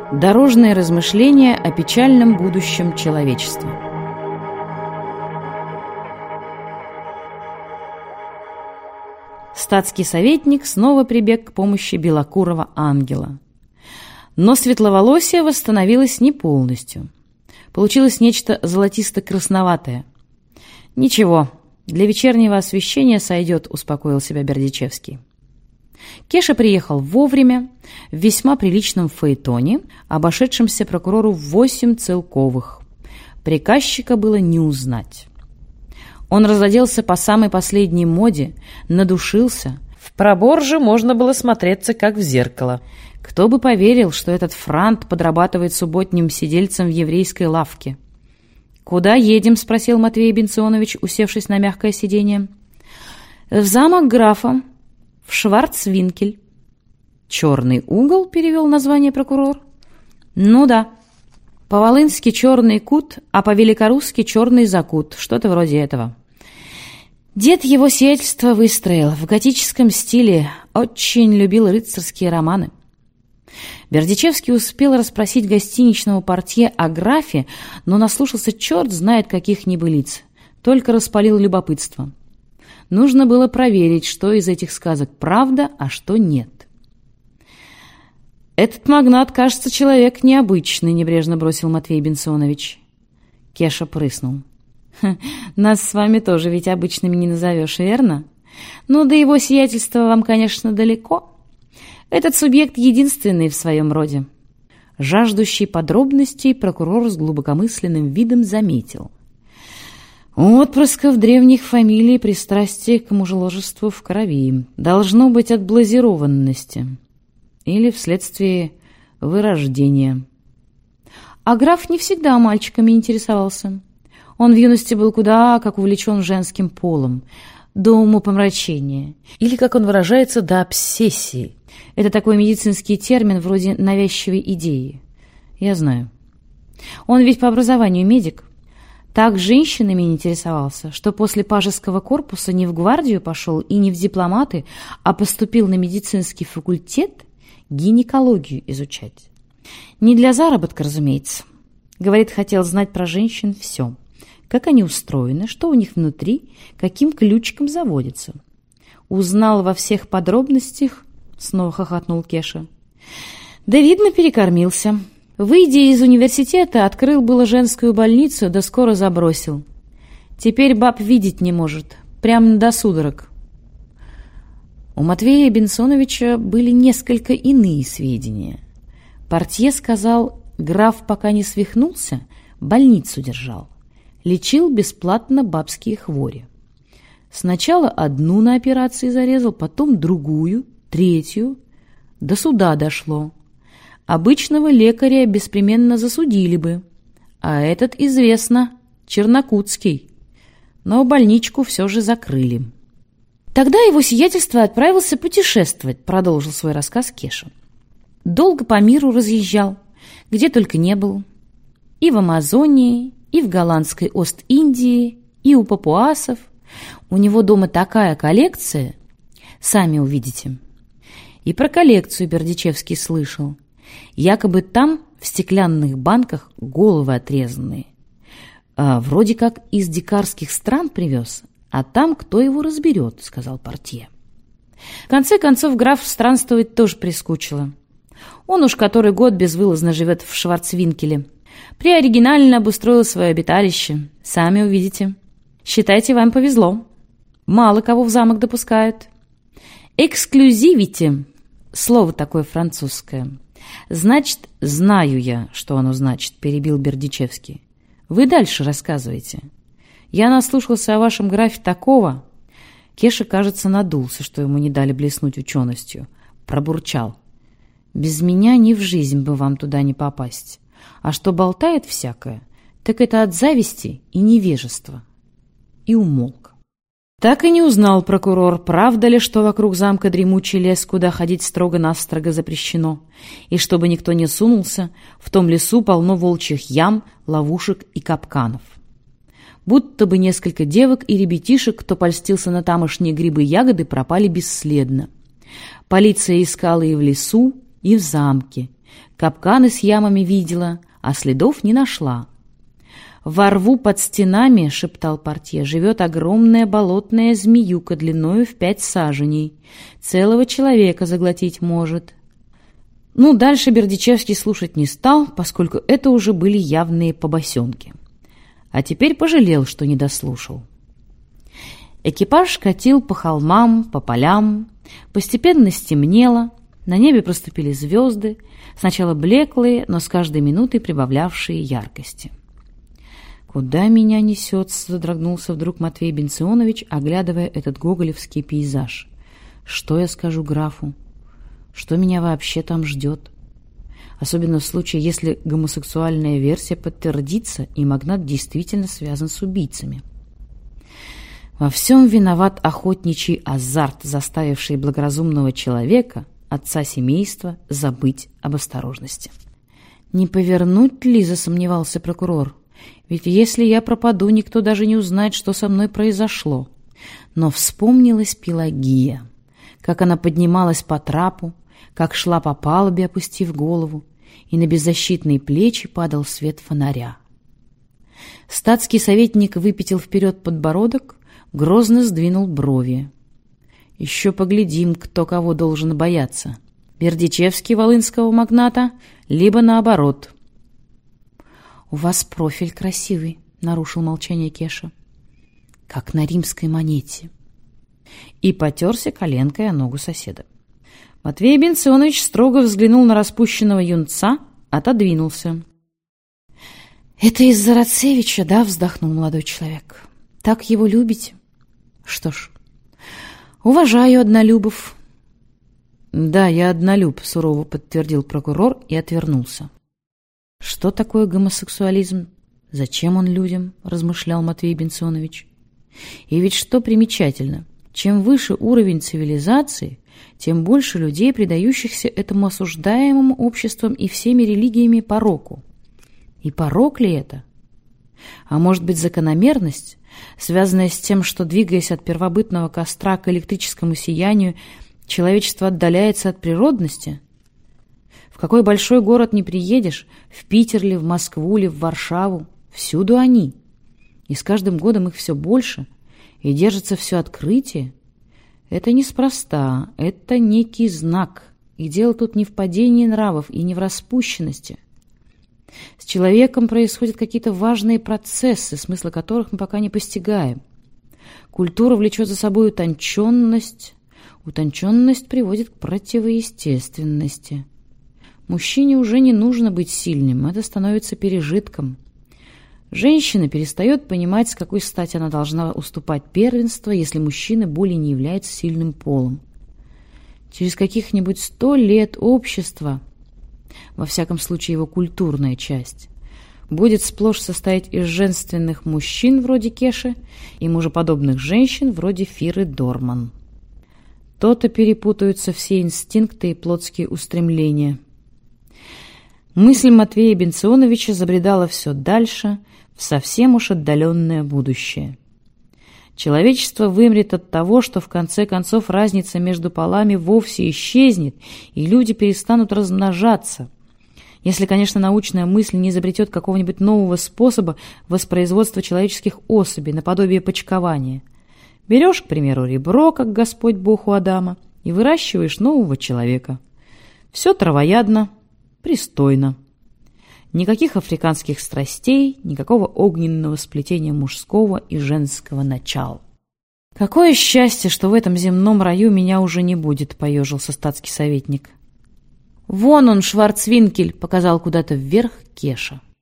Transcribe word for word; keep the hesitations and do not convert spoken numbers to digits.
Дорожные размышления о печальном будущем человечества. Статский советник снова прибег к помощи белокурого ангела. Но светловолосие восстановилось не полностью. Получилось нечто золотисто-красноватое. «Ничего, для вечернего освещения сойдет», — успокоил себя Бердичевский. Кеша приехал вовремя, в весьма приличном фаэтоне, обошедшемся прокурору в восемь целковых. Приказчика было не узнать. Он разоделся по самой последней моде, надушился. В пробор же можно было смотреться, как в зеркало. Кто бы поверил, что этот франт подрабатывает субботним сидельцем в еврейской лавке. «Куда едем?» — спросил Матвей Бенционович, усевшись на мягкое сиденье. «В замок графа, в Шварцвинкель». «Черный угол?» — перевел название прокурор. «Ну да. По-волынски черный кут, а по-великорусски черный закут. Что-то вроде этого. Дед его сиятельство выстроил в готическом стиле, очень любил рыцарские романы». Бердичевский успел расспросить гостиничного портье о графе, но наслушался черт знает каких небылиц, только распалил любопытство. Нужно было проверить, что из этих сказок правда, а что нет. «Этот магнат, кажется, человек необычный», — небрежно бросил Матвей Бенционович. Кеша прыснул. «Нас с вами тоже ведь обычными не назовешь, верно? Ну, до его сиятельства вам, конечно, далеко. Этот субъект единственный в своем роде». Жаждущий подробностей прокурор с глубокомысленным видом заметил: «У отпрысков древних фамилий пристрастие к мужеложеству в крови. Должно быть от блазированности или вследствие вырождения». А граф не всегда мальчиками интересовался. Он в юности был куда как увлечен женским полом, до умопомрачения, или, как он выражается, до обсессии. Это такой медицинский термин вроде навязчивой идеи. Я знаю. Он ведь по образованию медик. Так женщинами интересовался, что после пажеского корпуса не в гвардию пошел и не в дипломаты, а поступил на медицинский факультет гинекологию изучать. Не для заработка, разумеется. Говорит, хотел знать про женщин все. Как они устроены, что у них внутри, каким ключиком заводятся. Узнал во всех подробностях, снова хохотнул Кеша. Да, видно, перекормился. Выйдя из университета, открыл было женскую больницу, да скоро забросил. Теперь баб видеть не может, прям до судорог. У Матвея Бенсоновича были несколько иные сведения. Портье сказал, граф, пока не свихнулся, больницу держал. Лечил бесплатно бабские хвори. Сначала одну на операции зарезал, потом другую, третью. До суда дошло. Обычного лекаря беспременно засудили бы. А этот, известно, чернокутский. Но больничку все же закрыли. Тогда его сиятельство отправился путешествовать, продолжил свой рассказ Кеша. Долго по миру разъезжал, где только не был. И в Амазонии, и в голландской Ост-Индии, и у папуасов. У него дома такая коллекция, сами увидите. И про коллекцию Бердичевский слышал. Якобы там, в стеклянных банках, головы отрезанные. А, вроде как из дикарских стран привез, а там кто его разберет, сказал портье. В конце концов, граф странствовать тоже прискучило. Он уж который год безвылазно живет в Шварцвинкеле. Приоригинально обустроил свое обиталище. Сами увидите. Считайте, вам повезло. Мало кого в замок допускают. Эксклюзивити. Слово такое французское. Значит, знаю я, что оно значит, перебил Бердичевский. Вы дальше рассказывайте. Я наслушался о вашем графе такого. Кеша, кажется, надулся, что ему не дали блеснуть ученостью. Пробурчал. Без меня ни в жизнь бы вам туда не попасть. А что болтает всякое, так это от зависти и невежества. И умолк. Так и не узнал прокурор, правда ли, что вокруг замка дремучий лес, куда ходить строго-настрого запрещено, и чтобы никто не сунулся, в том лесу полно волчьих ям, ловушек и капканов. Будто бы несколько девок и ребятишек, кто польстился на тамошние грибы-ягоды, пропали бесследно. Полиция искала и в лесу, и в замке, Капканы с ямами видела, а следов не нашла. «Во рву под стенами, — шептал портье, — живет огромная болотная змеюка длиною в пять саженей. Целого человека заглотить может». Ну, дальше Бердичевский слушать не стал, поскольку это уже были явные побосенки. А теперь пожалел, что не дослушал. Экипаж катил по холмам, по полям. Постепенно стемнело, на небе проступили звезды, сначала блеклые, но с каждой минутой прибавлявшие яркости. «Куда меня несет?» — задрогнулся вдруг Матвей Бенционович, оглядывая этот гоголевский пейзаж. «Что я скажу графу? Что меня вообще там ждет? Особенно в случае, если гомосексуальная версия подтвердится, и магнат действительно связан с убийцами. Во всем виноват охотничий азарт, заставивший благоразумного человека, отца семейства, забыть об осторожности». «Не повернуть ли?» — засомневался прокурор. «Ведь если я пропаду, никто даже не узнает, что со мной произошло». Но вспомнилась Пелагия, как она поднималась по трапу, как шла по палубе, опустив голову, и на беззащитные плечи падал свет фонаря. Статский советник выпятил вперед подбородок, грозно сдвинул брови. «Еще поглядим, кто кого должен бояться. Бердичевский волынского магната, либо наоборот». «У вас профиль красивый», — нарушил молчание Кеша. «Как на римской монете». И потерся коленкой о ногу соседа. Матвей Бенционович строго взглянул на распущенного юнца, отодвинулся. «Это из-за Рацевича, да?» — вздохнул молодой человек. «Так его любите?» «Что ж, уважаю однолюбов». «Да, я однолюб», — сурово подтвердил прокурор и отвернулся. «Что такое гомосексуализм? Зачем он людям?» — размышлял Матвей Бенционович. «И ведь что примечательно, чем выше уровень цивилизации, тем больше людей, предающихся этому осуждаемому обществом и всеми религиями пороку. И порок ли это? А может быть, закономерность, связанная с тем, что, двигаясь от первобытного костра к электрическому сиянию, человечество отдаляется от природности? В какой большой город не приедешь, в Питер ли, в Москву ли, в Варшаву, всюду они. И с каждым годом их все больше, и держится все открытие. Это неспроста, это некий знак, и дело тут не в падении нравов и не в распущенности. С человеком происходят какие-то важные процессы, смысла которых мы пока не постигаем. Культура влечет за собой утонченность, утонченность приводит к противоестественности. Мужчине уже не нужно быть сильным, это становится пережитком. Женщина перестает понимать, с какой стати она должна уступать первенство, если мужчина более не является сильным полом. Через каких-нибудь сто лет общество, во всяком случае его культурная часть, будет сплошь состоять из женственных мужчин вроде Кеши и мужеподобных женщин вроде Фиры Дорман. То-то перепутаются все инстинкты и плотские устремления. Мысль Матвея Бенционовича забредала все дальше, в совсем уж отдаленное будущее. Человечество вымрет от того, что в конце концов разница между полами вовсе исчезнет, и люди перестанут размножаться. Если, конечно, научная мысль не изобретет какого-нибудь нового способа воспроизводства человеческих особей, наподобие почкования. Берешь, к примеру, ребро, как Господь Бог у Адама, и выращиваешь нового человека. Все травоядно, пристойно. Никаких африканских страстей, никакого огненного сплетения мужского и женского начала. «Какое счастье, что в этом земном раю меня уже не будет», — поежился статский советник. «Вон он, Шварцвинкель», — показал куда-то вверх Кеша.